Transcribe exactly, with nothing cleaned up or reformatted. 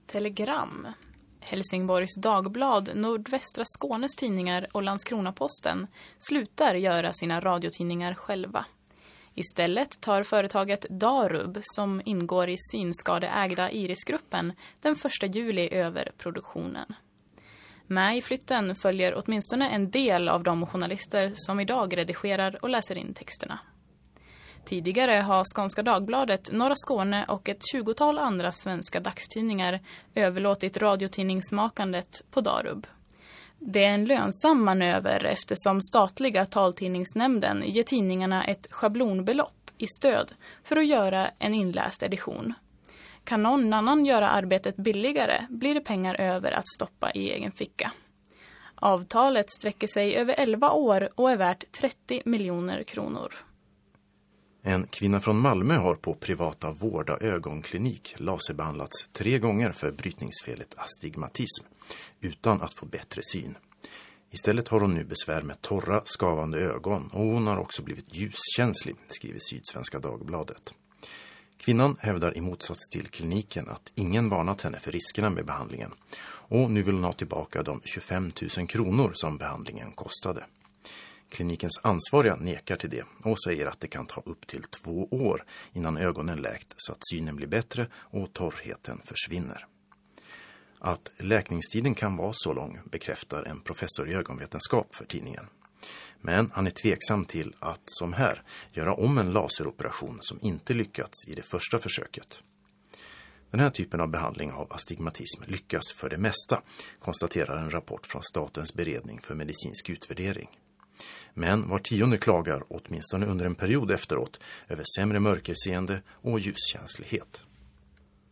Telegram. Helsingborgs Dagblad, Nordvästra Skånes tidningar och Landskrona-Posten slutar göra sina radiotidningar själva. Istället tar företaget Darub, som ingår i synskadeägda Irisgruppen, den första juli över produktionen. Med i flytten följer åtminstone en del av de journalister som idag redigerar och läser in texterna. Tidigare har Skånska Dagbladet, Norra Skåne och ett tjugotal andra svenska dagstidningar överlåtit radiotidningsmakandet på Darub. Det är en lönsam manöver eftersom statliga taltidningsnämnden ger tidningarna ett schablonbelopp i stöd för att göra en inläst edition. Kan någon annan göra arbetet billigare blir det pengar över att stoppa i egen ficka. Avtalet sträcker sig över elva år och är värt trettio miljoner kronor. En kvinna från Malmö har på privata Vårda ögonklinik laserbehandlats tre gånger för brytningsfelet astigmatism utan att få bättre syn. Istället har hon nu besvär med torra, skavande ögon och hon har också blivit ljuskänslig, skriver Sydsvenska Dagbladet. Kvinnan hävdar i motsats till kliniken att ingen varnat henne för riskerna med behandlingen och nu vill hon ha tillbaka de tjugofem tusen kronor som behandlingen kostade. Klinikens ansvariga nekar till det och säger att det kan ta upp till två år innan ögonen läkt så att synen blir bättre och torrheten försvinner. Att läkningstiden kan vara så lång bekräftar en professor i ögonvetenskap för tidningen. Men han är tveksam till att, som här, göra om en laseroperation som inte lyckats i det första försöket. Den här typen av behandling av astigmatism lyckas för det mesta, konstaterar en rapport från Statens beredning för medicinsk utvärdering. Men var tionde klagar åtminstone under en period efteråt över sämre mörkerseende och ljuskänslighet.